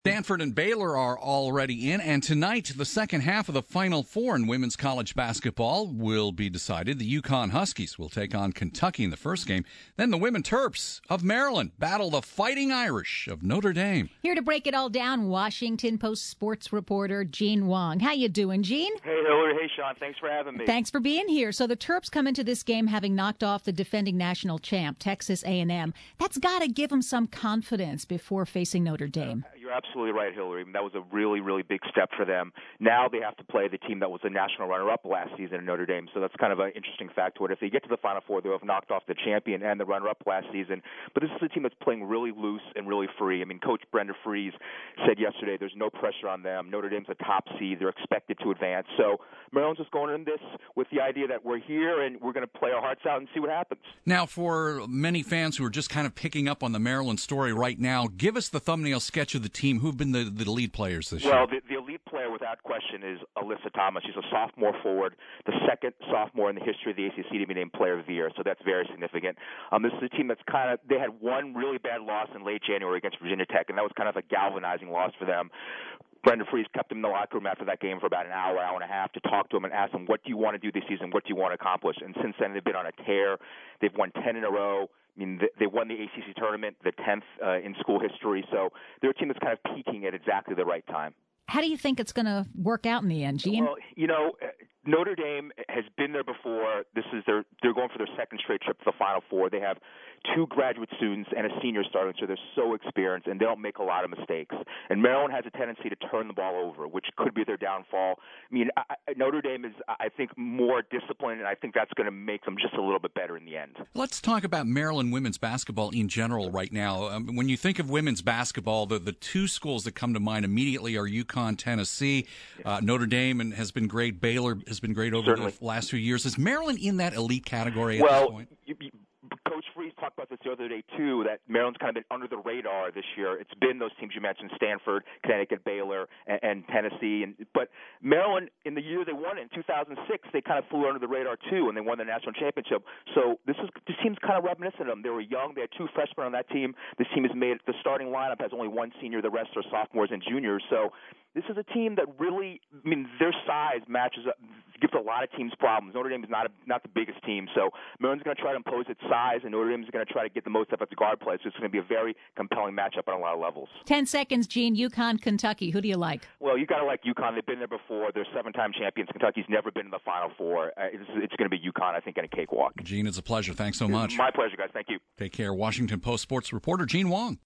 Stanford and Baylor are already in, and tonight the second half of the Final Four in women's college basketball will be decided. The UConn Huskies will take on Kentucky in the first game. Then the Women Terps of Maryland battle the Fighting Irish of Notre Dame. Here to break it all down, Washington Post sports reporter Gene Wong. How you doing, Gene? Hey, Hillary. Hey, Sean. Thanks for having me. Thanks for being here. So the Terps come into this game having knocked off the defending national champ, Texas A&M. That's got to give them some confidence before facing Notre Dame. You're absolutely right, Hillary. That was a really, really big step for them. Now they have to play the team that was the national runner-up last season in Notre Dame, so that's kind of an interesting fact to it. If they get to the Final Four, they'll have knocked off the champion and the runner-up last season. But this is a team that's playing really loose and really free. I mean, Coach Brenda Frese said yesterday there's no pressure on them. Notre Dame's a top seed. They're expected to advance. So Maryland's just going in this with the idea that we're here and we're going to play our hearts out and see what happens. Now, for many fans who are just kind of picking up on the Maryland story right now, give us the thumbnail sketch of the team. Who've been the lead players this year? Well, the elite player without question is Alyssa Thomas. She's a sophomore forward, the second sophomore in the history of the ACC to be named Player of the Year, so that's very significant. This is a team that's they had one really bad loss in late January against Virginia Tech, and that was kind of a galvanizing loss for them. Brenda Frese kept them in the locker room after that game for about an hour and a half to talk to them and ask them, what do you want to do this season? What do you want to accomplish? And since then, they've been on a tear. They've won 10 in a row. I mean, they won the ACC tournament, the 10th in school history. So they're a team that's kind of peaking at exactly the right time. How do you think it's going to work out in the end, Gene? Well, Notre Dame has been there before. They're going for their second straight trip to the Final Four. They have two graduate students and a senior starting, so they're so experienced, and they don't make a lot of mistakes. And Maryland has a tendency to turn the ball over, which could be their downfall. I mean, Notre Dame is, I think, more disciplined, and I think that's going to make them just a little bit better in the end. Let's talk about Maryland women's basketball in general right now. When you think of women's basketball, the two schools that come to mind immediately are UConn, Tennessee. Notre Dame has been great. Baylor has been great over the last few years. Is Maryland in that elite category at this point? Coach Frese talked about this the other day, too, that Maryland's kind of been under the radar this year. It's been those teams you mentioned, Stanford, Connecticut, Baylor, and Tennessee. But Maryland, in the year they won it, in 2006, they kind of flew under the radar, too, and they won the national championship. So this team's kind of reminiscent of them. They were young. They had two freshmen on that team. This team is made – the starting lineup has only one senior. The rest are sophomores and juniors. So this is a team that really – I mean, their size matches up, gives a lot of teams problems. Notre Dame is not the biggest team. So Maryland's going to try to impose its size, and Notre Dame is going to try to get the most out of its guard play. So it's going to be a very compelling matchup on a lot of levels. 10 seconds, Gene. UConn, Kentucky. Who do you like? Well, you got to like UConn. They've been there before. They're seven-time champions. Kentucky's never been in the Final Four. It's going to be UConn, I think, in a cakewalk. Gene, it's a pleasure. Thanks so much. My pleasure, guys. Thank you. Take care. Washington Post sports reporter Gene Wong.